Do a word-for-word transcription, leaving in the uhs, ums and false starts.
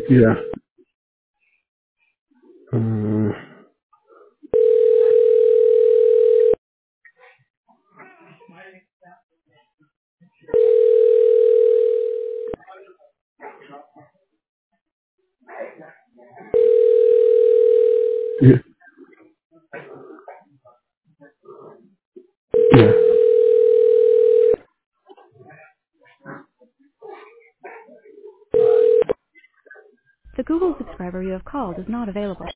Yeah. Um, yeah. Yeah. The Google subscriber you have called is not available.